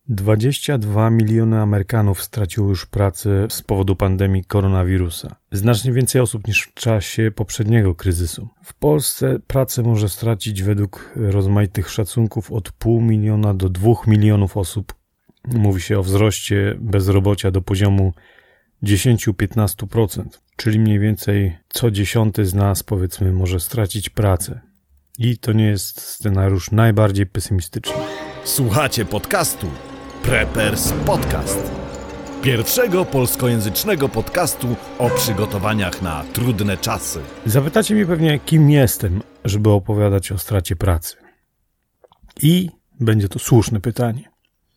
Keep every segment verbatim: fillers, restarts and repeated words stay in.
dwadzieścia dwa miliony Amerykanów straciło już pracę z powodu pandemii koronawirusa. Znacznie więcej osób niż w czasie poprzedniego kryzysu. W Polsce pracę może stracić według rozmaitych szacunków od pół miliona do dwóch milionów osób. Mówi się o wzroście bezrobocia do poziomu dziesięć do piętnastu procent, czyli mniej więcej co dziesiąty z nas, powiedzmy, może stracić pracę. I to nie jest scenariusz najbardziej pesymistyczny. Słuchacie podcastu Preppers Podcast. Pierwszego polskojęzycznego podcastu o przygotowaniach na trudne czasy. Zapytacie mnie pewnie, kim jestem, żeby opowiadać o stracie pracy. I będzie to słuszne pytanie.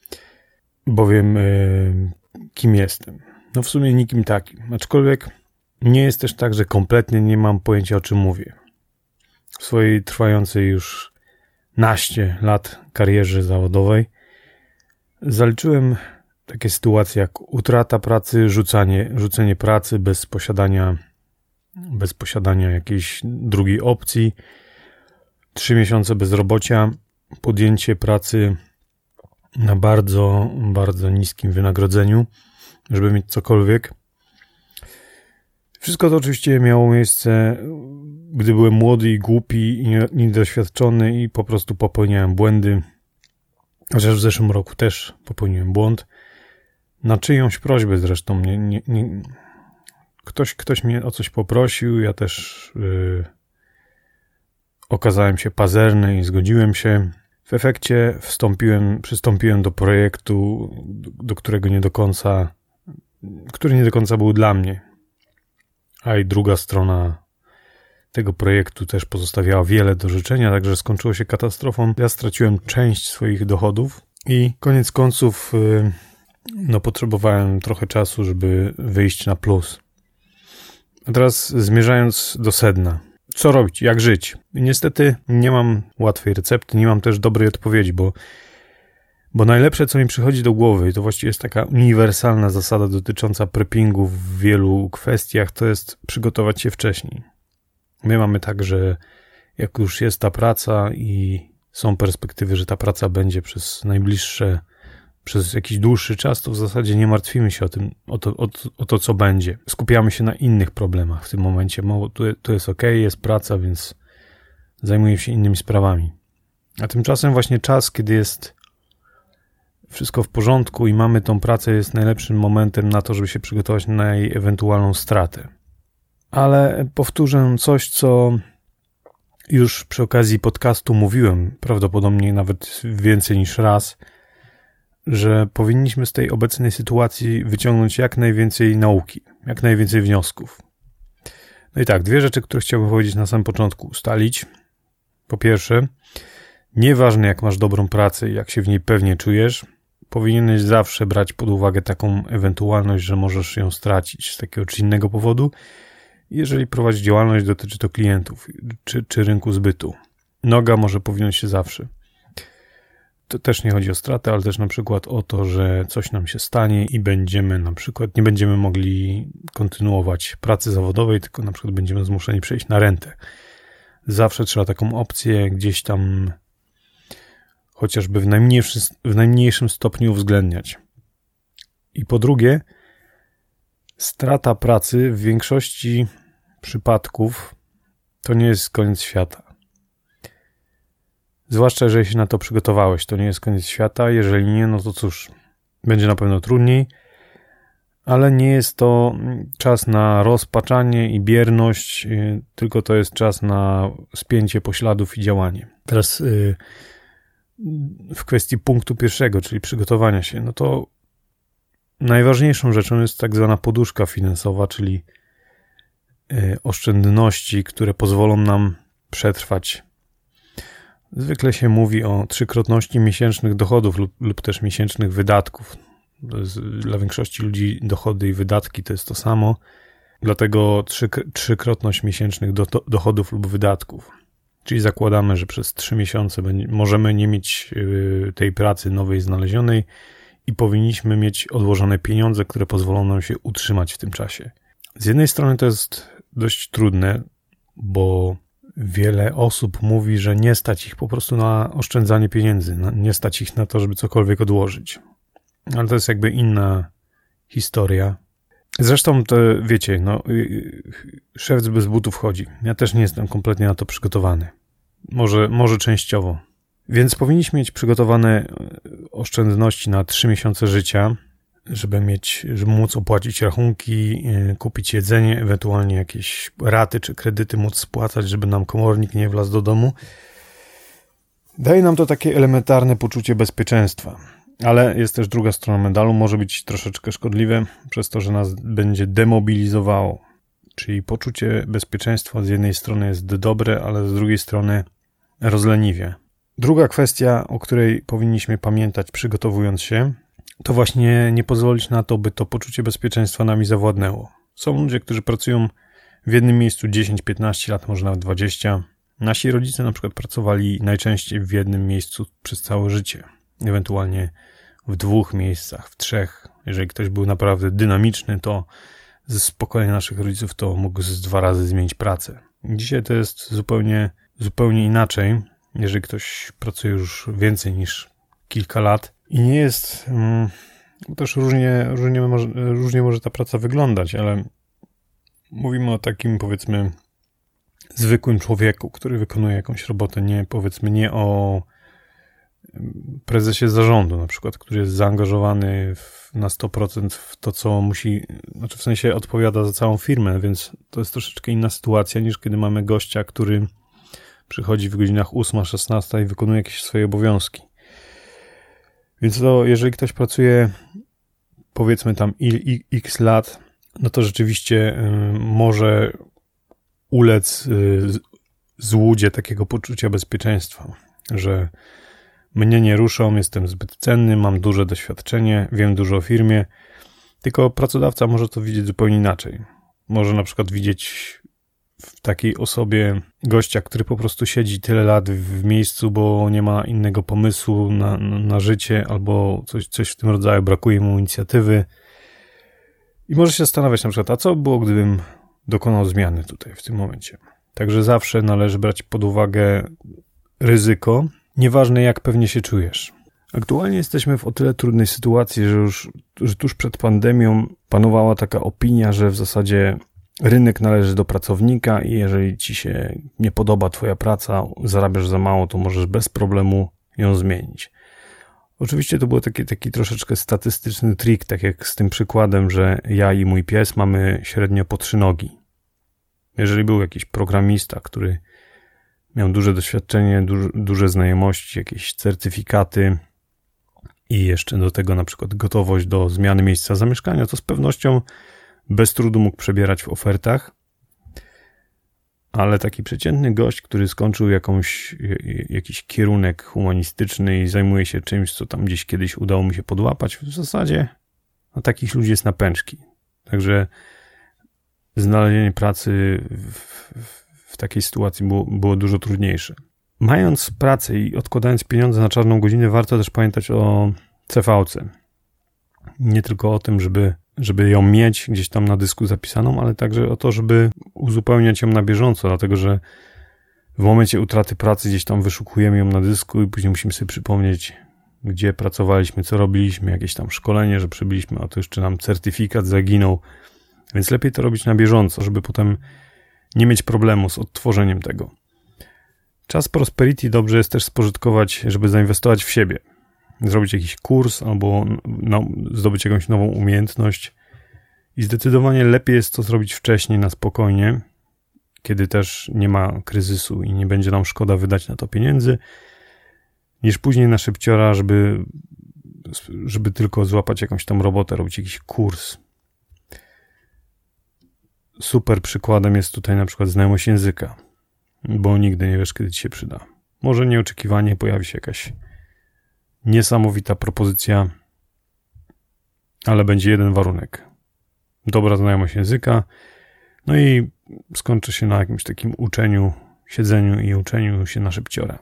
Bowiem yy, kim jestem? No w sumie nikim takim. Aczkolwiek nie jest też tak, że kompletnie nie mam pojęcia, o czym mówię. W swojej trwającej już naście lat karierze zawodowej zaliczyłem takie sytuacje jak utrata pracy, rzucanie, rzucenie pracy bez posiadania, bez posiadania jakiejś drugiej opcji, trzy miesiące bezrobocia, podjęcie pracy na bardzo, bardzo niskim wynagrodzeniu, żeby mieć cokolwiek. Wszystko to oczywiście miało miejsce, gdy byłem młody i głupi i niedoświadczony i po prostu popełniałem błędy. Chociaż w zeszłym roku też popełniłem błąd. Na czyjąś prośbę zresztą. Nie, nie, nie. Ktoś, ktoś mnie o coś poprosił, ja też yy, okazałem się pazerny i zgodziłem się. W efekcie wstąpiłem, przystąpiłem do projektu, do, do którego nie do końca, który nie do końca był dla mnie. A i druga strona tego projektu też pozostawiała wiele do życzenia, także skończyło się katastrofą. Ja straciłem część swoich dochodów i koniec końców no, potrzebowałem trochę czasu, żeby wyjść na plus. A teraz zmierzając do sedna. Co robić? Jak żyć? I niestety nie mam łatwej recepty, nie mam też dobrej odpowiedzi, bo, bo najlepsze, co mi przychodzi do głowy, to właściwie jest taka uniwersalna zasada dotycząca preppingu w wielu kwestiach, to jest przygotować się wcześniej. My mamy tak, że jak już jest ta praca i są perspektywy, że ta praca będzie przez najbliższe, przez jakiś dłuższy czas, to w zasadzie nie martwimy się o tym, o to, o, o to co będzie. Skupiamy się na innych problemach w tym momencie. Mało, tu, tu jest ok, jest praca, więc zajmuję się innymi sprawami. A tymczasem właśnie czas, kiedy jest wszystko w porządku i mamy tą pracę, jest najlepszym momentem na to, żeby się przygotować na jej ewentualną stratę. Ale powtórzę coś, co już przy okazji podcastu mówiłem, prawdopodobnie nawet więcej niż raz, że powinniśmy z tej obecnej sytuacji wyciągnąć jak najwięcej nauki, jak najwięcej wniosków. No i tak, dwie rzeczy, które chciałbym powiedzieć na samym początku, ustalić. Po pierwsze, nieważne jak masz dobrą pracę i jak się w niej pewnie czujesz, powinieneś zawsze brać pod uwagę taką ewentualność, że możesz ją stracić z takiego czy innego powodu, jeżeli prowadzi działalność, dotyczy to klientów czy, czy rynku zbytu. Noga może powinąć się zawsze. To też nie chodzi o stratę, ale też na przykład o to, że coś nam się stanie i będziemy na przykład, nie będziemy mogli kontynuować pracy zawodowej, tylko na przykład będziemy zmuszeni przejść na rentę. Zawsze trzeba taką opcję gdzieś tam chociażby w najmniejszym, w najmniejszym stopniu uwzględniać. I po drugie, strata pracy w większości przypadków to nie jest koniec świata. Zwłaszcza jeżeli się na to przygotowałeś, to nie jest koniec świata. Jeżeli nie, no to cóż, będzie na pewno trudniej, ale nie jest to czas na rozpaczanie i bierność, tylko to jest czas na spięcie pośladów i działanie. Teraz w kwestii punktu pierwszego, czyli przygotowania się, no to najważniejszą rzeczą jest tak zwana poduszka finansowa, czyli oszczędności, które pozwolą nam przetrwać. Zwykle się mówi o trzykrotności miesięcznych dochodów lub, lub też miesięcznych wydatków. To jest, dla większości ludzi dochody i wydatki to jest to samo, dlatego trzy, trzykrotność miesięcznych do, do, dochodów lub wydatków. Czyli zakładamy, że przez trzy miesiące będzie, możemy nie mieć yy, tej pracy nowej znalezionej i powinniśmy mieć odłożone pieniądze, które pozwolą nam się utrzymać w tym czasie. Z jednej strony to jest dość trudne, bo wiele osób mówi, że nie stać ich po prostu na oszczędzanie pieniędzy, nie stać ich na to, żeby cokolwiek odłożyć. ale to jest jakby inna historia. Zresztą to wiecie, no, szewc bez butów chodzi. Ja też nie jestem kompletnie na to przygotowany. Może, może częściowo. Więc powinniśmy mieć przygotowane oszczędności na trzy miesiące życia, żeby mieć, żeby móc opłacić rachunki, kupić jedzenie, ewentualnie jakieś raty czy kredyty móc spłacać, żeby nam komornik nie wlazł do domu. Daje nam to takie elementarne poczucie bezpieczeństwa. Ale jest też druga strona medalu, może być troszeczkę szkodliwe przez to, że nas będzie demobilizowało. Czyli poczucie bezpieczeństwa z jednej strony jest dobre, ale z drugiej strony rozleniwie. Druga kwestia, o której powinniśmy pamiętać przygotowując się, to właśnie nie pozwolić na to, by to poczucie bezpieczeństwa nami zawładnęło. Są ludzie, którzy pracują w jednym miejscu dziesięć piętnaście lat, może nawet dwadzieścia. Nasi rodzice na przykład pracowali najczęściej w jednym miejscu przez całe życie. Ewentualnie w dwóch miejscach, w trzech. Jeżeli ktoś był naprawdę dynamiczny, to z pokolenia naszych rodziców to mógł z dwa razy zmienić pracę. Dzisiaj to jest zupełnie, zupełnie inaczej. Jeżeli ktoś pracuje już więcej niż kilka lat i nie jest, hmm, też różnie, różnie, może, różnie może ta praca wyglądać, ale mówimy o takim, powiedzmy, zwykłym człowieku, który wykonuje jakąś robotę, nie, powiedzmy, nie o prezesie zarządu na przykład, który jest zaangażowany w, na sto procent w to, co musi, znaczy w sensie odpowiada za całą firmę, więc to jest troszeczkę inna sytuacja niż kiedy mamy gościa, który przychodzi w godzinach ósma szesnasta i wykonuje jakieś swoje obowiązki. Więc to, jeżeli ktoś pracuje powiedzmy tam x lat, no to rzeczywiście y, może ulec y, złudzie takiego poczucia bezpieczeństwa, że mnie nie ruszą, jestem zbyt cenny, mam duże doświadczenie, wiem dużo o firmie, tylko pracodawca może to widzieć zupełnie inaczej. Może na przykład widzieć w takiej osobie gościa, który po prostu siedzi tyle lat w miejscu, bo nie ma innego pomysłu na, na, na życie albo coś, coś w tym rodzaju, brakuje mu inicjatywy i może się zastanawiać na przykład, a co by było, gdybym dokonał zmiany tutaj w tym momencie. Także zawsze należy brać pod uwagę ryzyko, nieważne jak pewnie się czujesz. Aktualnie jesteśmy w o tyle trudnej sytuacji, że już że tuż przed pandemią panowała taka opinia, że w zasadzie rynek należy do pracownika i jeżeli ci się nie podoba twoja praca, zarabiasz za mało, to możesz bez problemu ją zmienić. Oczywiście to był taki, taki troszeczkę statystyczny trik, tak jak z tym przykładem, że ja i mój pies mamy średnio po trzy nogi. Jeżeli był jakiś programista, który miał duże doświadczenie, duże, duże znajomości, jakieś certyfikaty i jeszcze do tego na przykład gotowość do zmiany miejsca zamieszkania, to z pewnością bez trudu mógł przebierać w ofertach, ale taki przeciętny gość, który skończył jakąś, jakiś kierunek humanistyczny i zajmuje się czymś, co tam gdzieś kiedyś udało mu się podłapać, w zasadzie no, takich ludzi jest na pęczki. Także znalezienie pracy w, w, w takiej sytuacji było, było dużo trudniejsze. Mając pracę i odkładając pieniądze na czarną godzinę, warto też pamiętać o C V ce. Nie tylko o tym, żeby żeby ją mieć gdzieś tam na dysku zapisaną, ale także o to, żeby uzupełniać ją na bieżąco, dlatego że w momencie utraty pracy gdzieś tam wyszukujemy ją na dysku i później musimy sobie przypomnieć, gdzie pracowaliśmy, co robiliśmy, jakieś tam szkolenie, że przybyliśmy, a to jeszcze nam certyfikat zaginął, więc lepiej to robić na bieżąco, żeby potem nie mieć problemu z odtworzeniem tego. Czas Prosperity dobrze jest też spożytkować, żeby zainwestować w siebie. Zrobić jakiś kurs albo no, zdobyć jakąś nową umiejętność i zdecydowanie lepiej jest to zrobić wcześniej na spokojnie, kiedy też nie ma kryzysu i nie będzie nam szkoda wydać na to pieniędzy, niż później na szybciora, żeby, żeby tylko złapać jakąś tam robotę, robić jakiś kurs. Super przykładem jest tutaj na przykład znajomość języka, bo nigdy nie wiesz, kiedy ci się przyda. Może nieoczekiwanie pojawi się jakaś niesamowita propozycja, ale będzie jeden warunek. Dobra znajomość języka, no i skończy się na jakimś takim uczeniu, siedzeniu i uczeniu się na szybciora.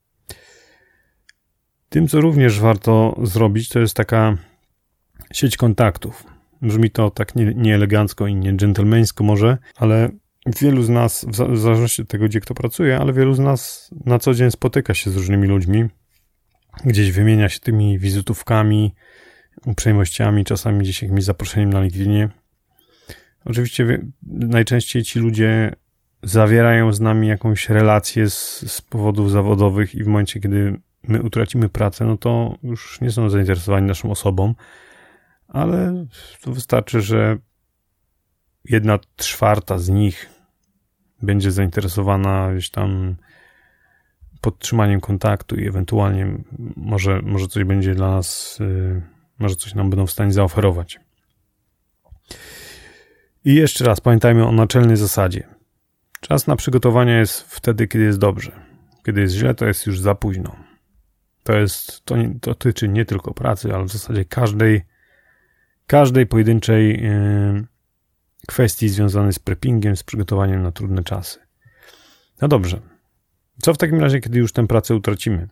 Tym, co również warto zrobić, to jest taka sieć kontaktów. Brzmi to tak nie, nieelegancko i nie dżentelmeńsko może, ale wielu z nas, w zależności od tego, gdzie kto pracuje, ale wielu z nas na co dzień spotyka się z różnymi ludźmi, gdzieś wymienia się tymi wizytówkami, uprzejmościami, czasami gdzieś jakimś zaproszeniem na LinkedInie. Oczywiście najczęściej ci ludzie zawierają z nami jakąś relację z, z powodów zawodowych i w momencie, kiedy my utracimy pracę, no to już nie są zainteresowani naszą osobą, ale to wystarczy, że jedna czwarta z nich będzie zainteresowana gdzieś tam podtrzymaniem kontaktu i ewentualnie może, może coś będzie dla nas, yy, może coś nam będą w stanie zaoferować. I jeszcze raz pamiętajmy o naczelnej zasadzie. Czas na przygotowania jest wtedy, kiedy jest dobrze. Kiedy jest źle, to jest już za późno. To jest, to, nie, to dotyczy nie tylko pracy, ale w zasadzie każdej, każdej pojedynczej yy, kwestii związanej z preppingiem, z przygotowaniem na trudne czasy. No dobrze. Co w takim razie, kiedy już tę pracę utracimy?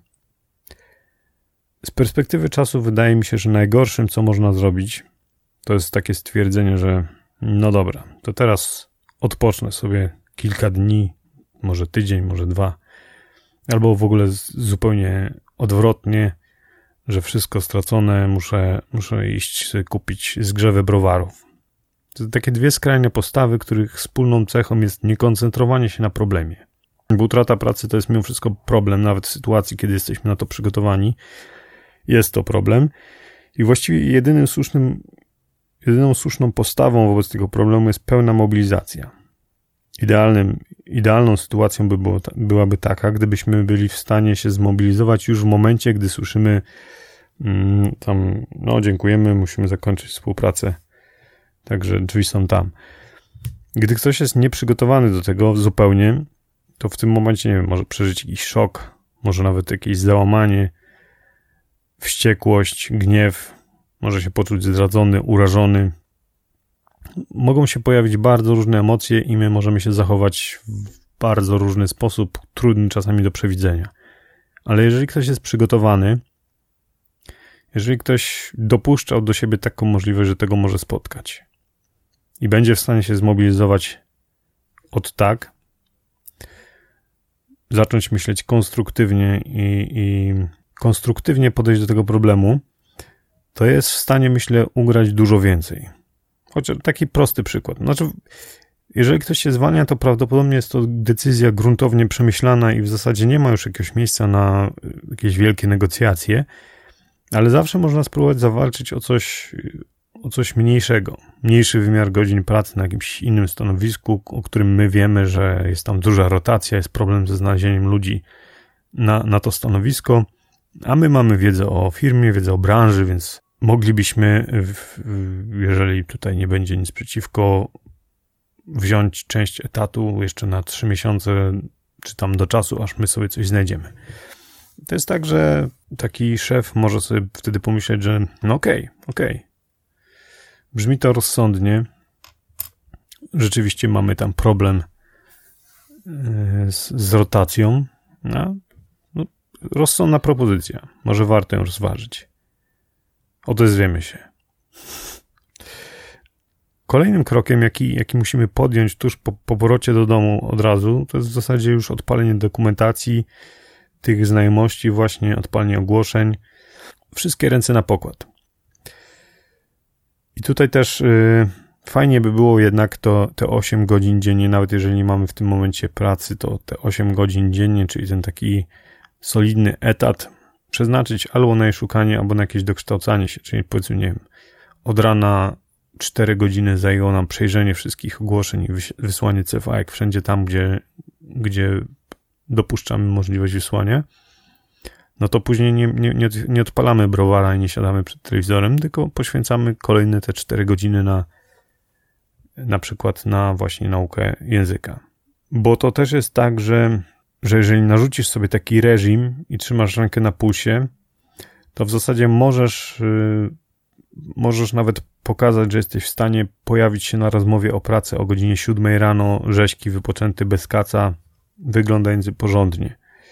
Z perspektywy czasu wydaje mi się, że najgorszym, co można zrobić, to jest takie stwierdzenie, że no dobra, to teraz odpocznę sobie kilka dni, może tydzień, może dwa, albo w ogóle zupełnie odwrotnie, że wszystko stracone, muszę, muszę iść sobie kupić zgrzewę browarów. To są takie dwie skrajne postawy, których wspólną cechą jest niekoncentrowanie się na problemie. Bo utrata pracy to jest mimo wszystko problem, nawet w sytuacji, kiedy jesteśmy na to przygotowani. Jest to problem i właściwie jedynym słusznym, jedyną słuszną postawą wobec tego problemu jest pełna mobilizacja. Idealnym, idealną sytuacją by było, byłaby taka, gdybyśmy byli w stanie się zmobilizować już w momencie, gdy słyszymy mm, tam, no dziękujemy, musimy zakończyć współpracę, także drzwi są tam. Gdy ktoś jest nieprzygotowany do tego zupełnie, to w tym momencie, nie wiem, może przeżyć jakiś szok, może nawet jakieś załamanie, wściekłość, gniew, może się poczuć zdradzony, urażony. Mogą się pojawić bardzo różne emocje i my możemy się zachować w bardzo różny sposób, trudny czasami do przewidzenia. Ale jeżeli ktoś jest przygotowany, jeżeli ktoś dopuszczał do siebie taką możliwość, że tego może spotkać i będzie w stanie się zmobilizować od tak, zacząć myśleć konstruktywnie i, i konstruktywnie podejść do tego problemu, to jest w stanie, myślę, ugrać dużo więcej. Chociaż taki prosty przykład. Znaczy, jeżeli ktoś się zwalnia, to prawdopodobnie jest to decyzja gruntownie przemyślana i w zasadzie nie ma już jakiegoś miejsca na jakieś wielkie negocjacje, ale zawsze można spróbować zawalczyć o coś, o coś mniejszego. Mniejszy wymiar godzin pracy na jakimś innym stanowisku, o którym my wiemy, że jest tam duża rotacja, jest problem ze znalezieniem ludzi na, na to stanowisko, a my mamy wiedzę o firmie, wiedzę o branży, więc moglibyśmy, jeżeli tutaj nie będzie nic przeciwko, wziąć część etatu jeszcze na trzy miesiące, czy tam do czasu, aż my sobie coś znajdziemy. To jest tak, że taki szef może sobie wtedy pomyśleć, że no okej, okay, okej. Okay. Brzmi to rozsądnie. Rzeczywiście mamy tam problem z, z rotacją. No, no, rozsądna propozycja. Może warto ją rozważyć. Odezwiemy się. Kolejnym krokiem, jaki, jaki musimy podjąć tuż po, po powrocie do domu od razu, to jest w zasadzie już odpalenie dokumentacji, tych znajomości, właśnie odpalenie ogłoszeń. Wszystkie ręce na pokład. I tutaj też yy, fajnie by było jednak to te osiem godzin dziennie, nawet jeżeli nie mamy w tym momencie pracy, to te osiem godzin dziennie, czyli ten taki solidny etat, przeznaczyć albo na jej szukanie, albo na jakieś dokształcanie się, czyli powiedzmy, nie wiem, od rana cztery godziny zajęło nam przejrzenie wszystkich ogłoszeń i wysłanie C V ek wszędzie tam, gdzie, gdzie dopuszczamy możliwość wysłania, no to później nie, nie, nie odpalamy browara i nie siadamy przed telewizorem, tylko poświęcamy kolejne te cztery godziny na na przykład na właśnie naukę języka. Bo to też jest tak, że, że jeżeli narzucisz sobie taki reżim i trzymasz rękę na pulsie, to w zasadzie możesz yy, możesz nawet pokazać, że jesteś w stanie pojawić się na rozmowie o pracy o godzinie siódmej rano, rzeźki, wypoczęty, bez kaca, wyglądający porządnie.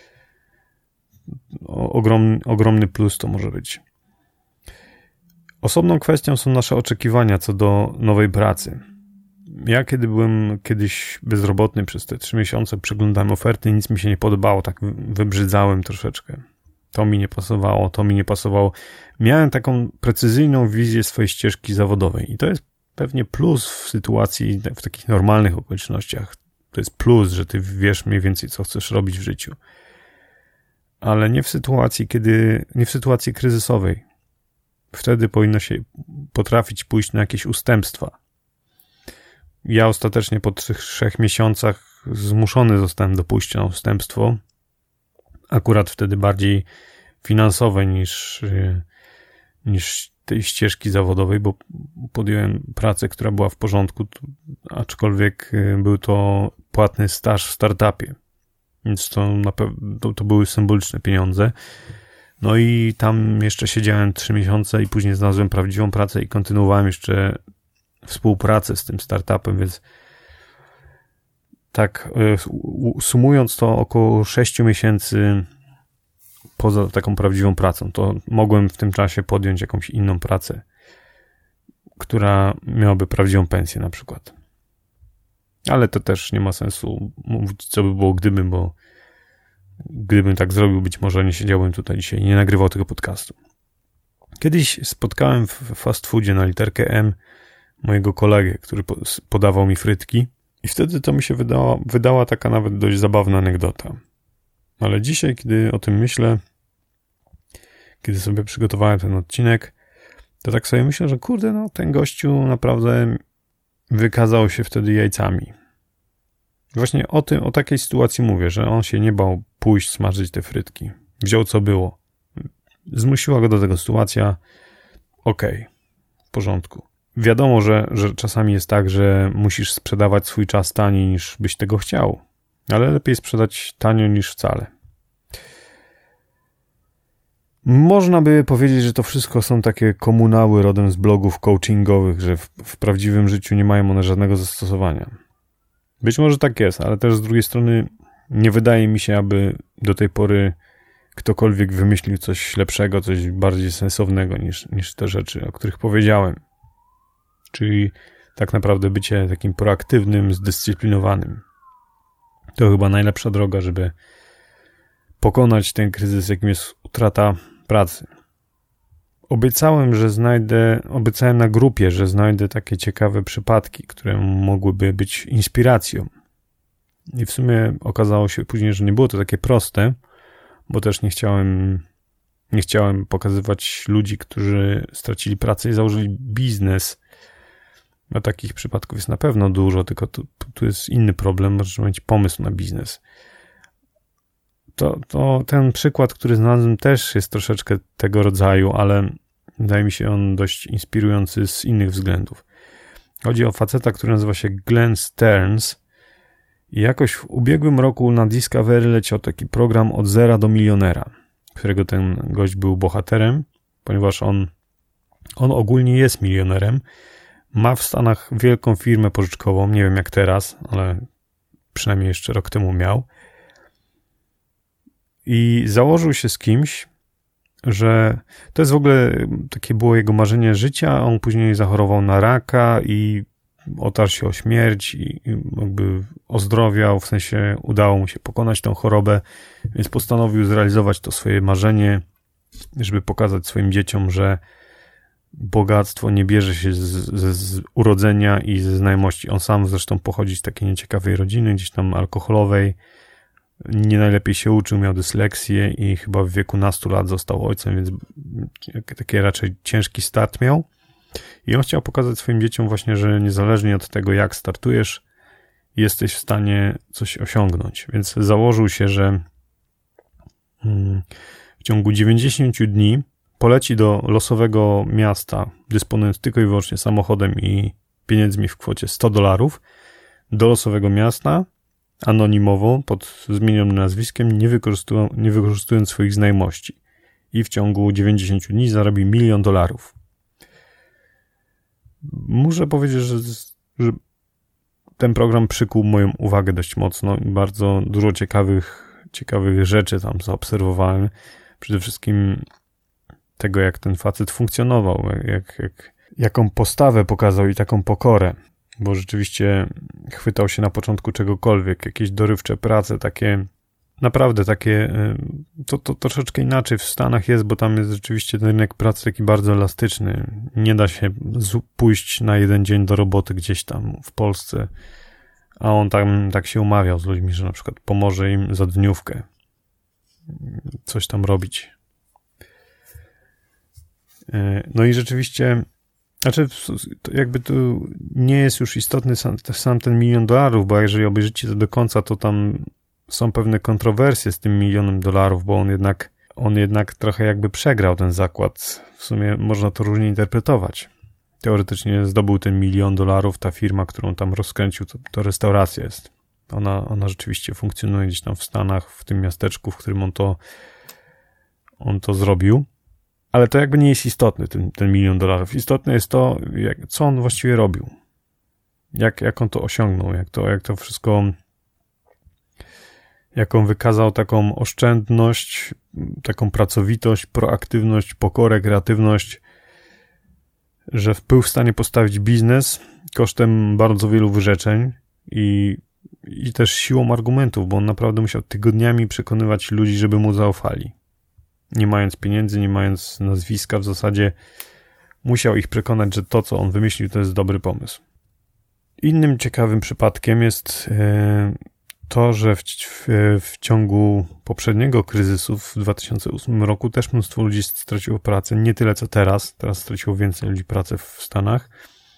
O, ogromny, ogromny plus to może być. Osobną kwestią są nasze oczekiwania co do nowej pracy. Ja kiedy byłem kiedyś bezrobotny przez te trzy miesiące, przeglądałem oferty i nic mi się nie podobało, tak wybrzydzałem troszeczkę. To mi nie pasowało, to mi nie pasowało. Miałem taką precyzyjną wizję swojej ścieżki zawodowej i to jest pewnie plus w sytuacji, w takich normalnych okolicznościach. To jest plus, że ty wiesz mniej więcej, co chcesz robić w życiu. Ale nie w sytuacji, kiedy, nie w sytuacji kryzysowej. Wtedy powinno się potrafić pójść na jakieś ustępstwa. Ja ostatecznie po trzech, trzech miesiącach zmuszony zostałem do pójścia na ustępstwo. Akurat wtedy bardziej finansowe niż, niż tej ścieżki zawodowej, bo podjąłem pracę, która była w porządku, aczkolwiek był to płatny staż w startupie. Więc to, na pewno, to, to były symboliczne pieniądze. No i tam jeszcze siedziałem trzy miesiące i później znalazłem prawdziwą pracę i kontynuowałem jeszcze współpracę z tym startupem, więc tak sumując to około sześciu miesięcy poza taką prawdziwą pracą, to mogłem w tym czasie podjąć jakąś inną pracę, która miałaby prawdziwą pensję na przykład. Ale to też nie ma sensu mówić, co by było gdyby, bo gdybym tak zrobił, być może nie siedziałbym tutaj dzisiaj i nie nagrywał tego podcastu. Kiedyś spotkałem w fast foodzie na literkę M mojego kolegę, który podawał mi frytki i wtedy to mi się wydała, wydała taka nawet dość zabawna anegdota. Ale dzisiaj, kiedy o tym myślę, kiedy sobie przygotowałem ten odcinek, to tak sobie myślę, że kurde, no ten gościu naprawdę wykazał się wtedy jajcami. Właśnie o tym, o takiej sytuacji mówię, że on się nie bał pójść smażyć te frytki. Wziął co było. Zmusiła go do tego sytuacja. Okej, okay, w porządku. Wiadomo, że, że czasami jest tak, że musisz sprzedawać swój czas taniej niż byś tego chciał. Ale lepiej sprzedać tanio niż wcale. Można by powiedzieć, że to wszystko są takie komunały rodem z blogów coachingowych, że w, w prawdziwym życiu nie mają one żadnego zastosowania. Być może tak jest, ale też z drugiej strony nie wydaje mi się, aby do tej pory ktokolwiek wymyślił coś lepszego, coś bardziej sensownego niż, niż te rzeczy, o których powiedziałem. Czyli tak naprawdę bycie takim proaktywnym, zdyscyplinowanym. To chyba najlepsza droga, żeby pokonać ten kryzys, jakim jest utrata pracy. Obiecałem, że znajdę, obiecałem na grupie, że znajdę takie ciekawe przypadki, które mogłyby być inspiracją. I w sumie okazało się później, że nie było to takie proste, bo też nie chciałem, nie chciałem pokazywać ludzi, którzy stracili pracę i założyli biznes. A takich przypadków jest na pewno dużo, tylko tu, tu jest inny problem, możesz mieć pomysł na biznes. To, to ten przykład, który znalazłem, też jest troszeczkę tego rodzaju, ale wydaje mi się on dość inspirujący z innych względów. Chodzi o faceta, który nazywa się Glenn Stearns i jakoś w ubiegłym roku na Discovery leciał taki program Od zera do milionera, którego ten gość był bohaterem, ponieważ on, on ogólnie jest milionerem. Ma w Stanach wielką firmę pożyczkową, nie wiem jak teraz, ale przynajmniej jeszcze rok temu miał. I założył się z kimś, że to jest w ogóle takie było jego marzenie życia, on później zachorował na raka i otarł się o śmierć i jakby ozdrowiał, w sensie udało mu się pokonać tą chorobę, więc postanowił zrealizować to swoje marzenie, żeby pokazać swoim dzieciom, że bogactwo nie bierze się z, z, z urodzenia i ze znajomości. On sam zresztą pochodzi z takiej nieciekawej rodziny, gdzieś tam alkoholowej, nie najlepiej się uczył, miał dysleksję i chyba w wieku nastu lat został ojcem, więc taki raczej ciężki start miał. I on chciał pokazać swoim dzieciom właśnie, że niezależnie od tego, jak startujesz, jesteś w stanie coś osiągnąć. Więc założył się, że w ciągu dziewięćdziesięciu dni poleci do losowego miasta, dysponując tylko i wyłącznie samochodem i pieniędzmi w kwocie sto dolarów, do losowego miasta, anonimowo, pod zmienionym nazwiskiem, nie, wykorzystują, nie wykorzystując swoich znajomości. I w ciągu dziewięćdziesięciu dni zarobi milion dolarów. Muszę powiedzieć, że, że ten program przykuł moją uwagę dość mocno i bardzo dużo ciekawych, ciekawych rzeczy tam zaobserwowałem. Przede wszystkim tego, jak ten facet funkcjonował, jak, jak, jaką postawę pokazał i taką pokorę. Bo rzeczywiście chwytał się na początku czegokolwiek, jakieś dorywcze prace takie naprawdę takie, to, to troszeczkę inaczej w Stanach jest, bo tam jest rzeczywiście ten rynek pracy taki bardzo elastyczny. Nie da się pójść na jeden dzień do roboty gdzieś tam w Polsce, a on tam tak się umawiał z ludźmi, że na przykład pomoże im za dniówkę coś tam robić. No i rzeczywiście, znaczy jakby tu nie jest już istotny sam, sam ten milion dolarów, bo jeżeli obejrzycie to do końca, to tam są pewne kontrowersje z tym milionem dolarów, bo on jednak, on jednak trochę jakby przegrał ten zakład. W sumie można to różnie interpretować. Teoretycznie zdobył ten milion dolarów, ta firma, którą tam rozkręcił, to, to restauracja jest. Ona, ona rzeczywiście funkcjonuje gdzieś tam w Stanach, w tym miasteczku, w którym on to, on to zrobił. Ale to jakby nie jest istotne, ten, ten milion dolarów. Istotne jest to, jak, co on właściwie robił. Jak, jak on to osiągnął, jak to, jak to wszystko, jaką wykazał taką oszczędność, taką pracowitość, proaktywność, pokorę, kreatywność, że był w stanie postawić biznes kosztem bardzo wielu wyrzeczeń i, i też siłą argumentów, bo on naprawdę musiał tygodniami przekonywać ludzi, żeby mu zaufali. Nie mając pieniędzy, nie mając nazwiska, w zasadzie musiał ich przekonać, że to, co on wymyślił, to jest dobry pomysł. Innym ciekawym przypadkiem jest to, że w, w, w ciągu poprzedniego kryzysu w dwa tysiące ósmym roku też mnóstwo ludzi straciło pracę. Nie tyle, co teraz. Teraz straciło więcej ludzi pracę w Stanach.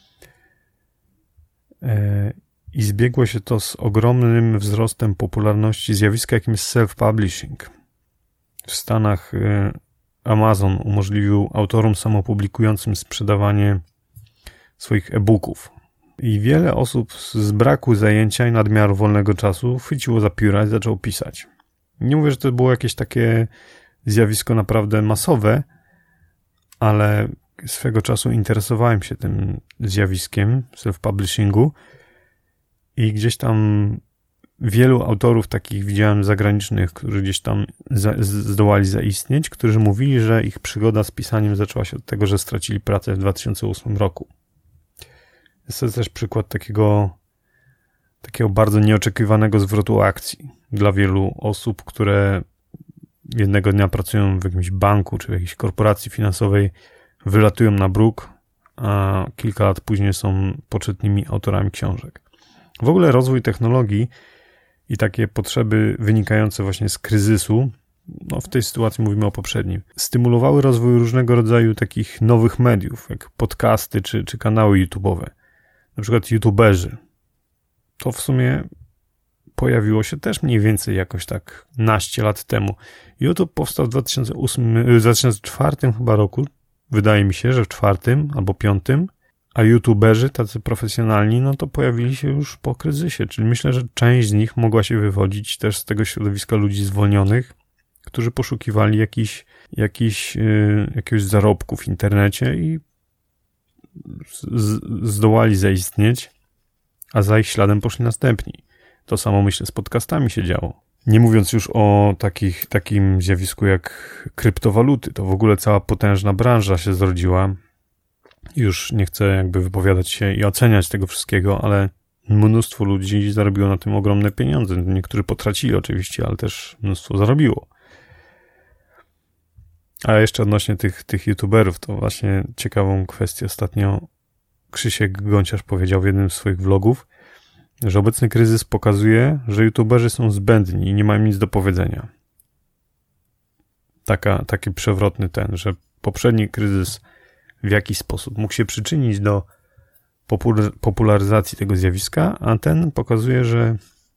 I zbiegło się to z ogromnym wzrostem popularności zjawiska, jakim jest self-publishing. W Stanach Amazon umożliwił autorom samopublikującym sprzedawanie swoich e-booków. I wiele osób z braku zajęcia i nadmiaru wolnego czasu chwyciło za pióra i zaczęło pisać. Nie mówię, że to było jakieś takie zjawisko naprawdę masowe, ale swego czasu interesowałem się tym zjawiskiem self-publishingu i gdzieś tam wielu autorów takich widziałem zagranicznych, którzy gdzieś tam za, zdołali zaistnieć, którzy mówili, że ich przygoda z pisaniem zaczęła się od tego, że stracili pracę w dwa tysiące ósmym roku. Jest to też przykład takiego, takiego bardzo nieoczekiwanego zwrotu akcji dla wielu osób, które jednego dnia pracują w jakimś banku czy w jakiejś korporacji finansowej, wylatują na bruk, a kilka lat później są poczytnymi autorami książek. W ogóle rozwój technologii i takie potrzeby wynikające właśnie z kryzysu, no w tej sytuacji mówimy o poprzednim, stymulowały rozwój różnego rodzaju takich nowych mediów, jak podcasty czy, czy kanały YouTube'owe. Na przykład YouTuberzy. To w sumie pojawiło się też mniej więcej jakoś tak naście lat temu. YouTube powstał w dwa tysiące ósmym, dwa tysiące czwartym chyba roku. Wydaje mi się, że w czwartym albo piątym. A YouTuberzy, tacy profesjonalni, no to pojawili się już po kryzysie. Czyli myślę, że część z nich mogła się wywodzić też z tego środowiska ludzi zwolnionych, którzy poszukiwali jakiś, jakiś, yy, jakiegoś zarobku w internecie i z, zdołali zaistnieć, a za ich śladem poszli następni. To samo myślę z podcastami się działo. Nie mówiąc już o takich, takim zjawisku jak kryptowaluty, to w ogóle cała potężna branża się zrodziła. Już nie chcę jakby wypowiadać się i oceniać tego wszystkiego, ale mnóstwo ludzi zarobiło na tym ogromne pieniądze. Niektórzy potracili oczywiście, ale też mnóstwo zarobiło. A jeszcze odnośnie tych, tych youtuberów, to właśnie ciekawą kwestię ostatnio Krzysiek Gonciarz powiedział w jednym z swoich vlogów, że obecny kryzys pokazuje, że youtuberzy są zbędni i nie mają nic do powiedzenia. Taka, taki przewrotny ten, że poprzedni kryzys w jakiś sposób mógł się przyczynić do popularyzacji tego zjawiska, a ten pokazuje, że,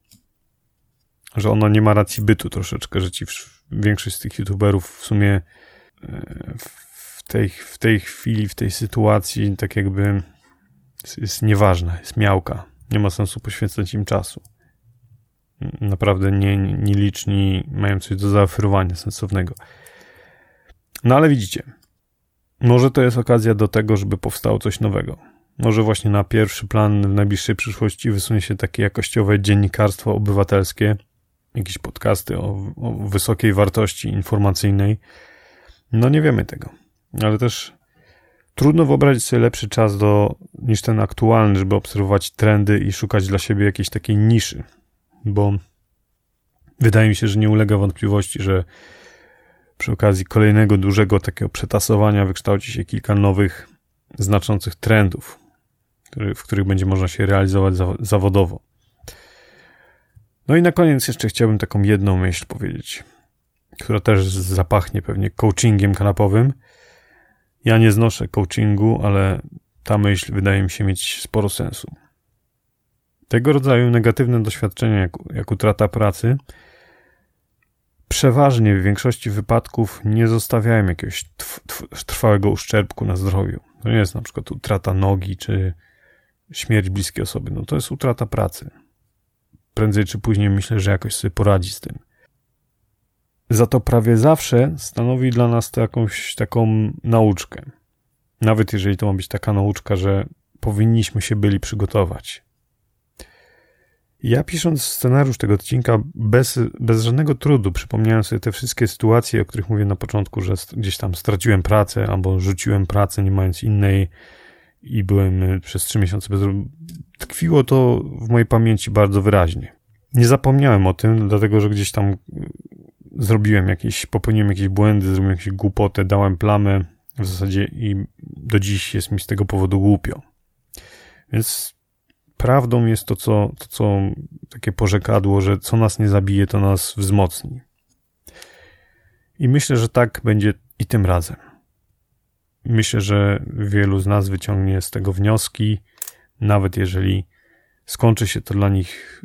że ono nie ma racji bytu troszeczkę, że ci większość z tych youtuberów w sumie w tej, w tej chwili, w tej sytuacji tak jakby jest nieważna, jest miałka. Nie ma sensu poświęcać im czasu. Naprawdę nie, nieliczni mają coś do zaoferowania sensownego. No ale widzicie, może to jest okazja do tego, żeby powstało coś nowego. Może właśnie na pierwszy plan w najbliższej przyszłości wysunie się takie jakościowe dziennikarstwo obywatelskie, jakieś podcasty o, o wysokiej wartości informacyjnej. No nie wiemy tego, ale też trudno wyobrazić sobie lepszy czas do, niż ten aktualny, żeby obserwować trendy i szukać dla siebie jakiejś takiej niszy, bo Wydaje mi się, że nie ulega wątpliwości, że przy okazji kolejnego dużego takiego przetasowania wykształci się kilka nowych, znaczących trendów, który, w których będzie można się realizować za, zawodowo. No i na koniec jeszcze chciałbym taką jedną myśl powiedzieć, która też zapachnie pewnie coachingiem kanapowym. Ja nie znoszę coachingu, ale ta myśl wydaje mi się mieć sporo sensu. Tego rodzaju negatywne doświadczenia, jak, jak utrata pracy, przeważnie w większości wypadków nie zostawiają jakiegoś trwałego uszczerbku na zdrowiu. To nie jest na przykład utrata nogi, czy śmierć bliskiej osoby. No to jest utrata pracy. Prędzej czy później myślę, że jakoś sobie poradzi z tym. Za to prawie zawsze stanowi dla nas to jakąś taką nauczkę. Nawet jeżeli to ma być taka nauczka, że powinniśmy się byli przygotować. Ja pisząc scenariusz tego odcinka bez, bez żadnego trudu przypomniałem sobie te wszystkie sytuacje, o których mówię na początku, że gdzieś tam straciłem pracę albo rzuciłem pracę nie mając innej i byłem przez trzy miesiące bezrobotny. Tkwiło to w mojej pamięci bardzo wyraźnie. Nie zapomniałem o tym, dlatego że gdzieś tam zrobiłem jakieś, popełniłem jakieś błędy, zrobiłem jakieś głupotę, dałem plamę w zasadzie i do dziś jest mi z tego powodu głupio. Więc prawdą jest to, co, to, co takie porzekadło, że co nas nie zabije, to nas wzmocni. I myślę, że tak będzie i tym razem. Myślę, że wielu z nas wyciągnie z tego wnioski, nawet jeżeli skończy się to dla nich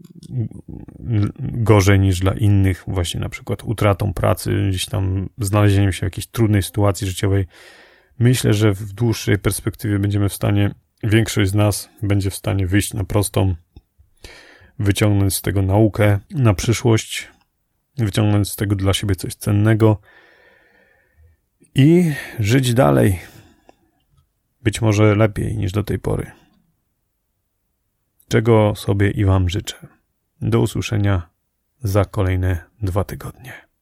gorzej niż dla innych, właśnie na przykład utratą pracy, gdzieś tam znalezieniem się w jakiejś trudnej sytuacji życiowej. Myślę, że w dłuższej perspektywie będziemy w stanie, większość z nas będzie w stanie wyjść na prostą, wyciągnąć z tego naukę na przyszłość, wyciągnąć z tego dla siebie coś cennego i żyć dalej, być może lepiej niż do tej pory. Czego sobie i wam życzę. Do usłyszenia za kolejne dwa tygodnie.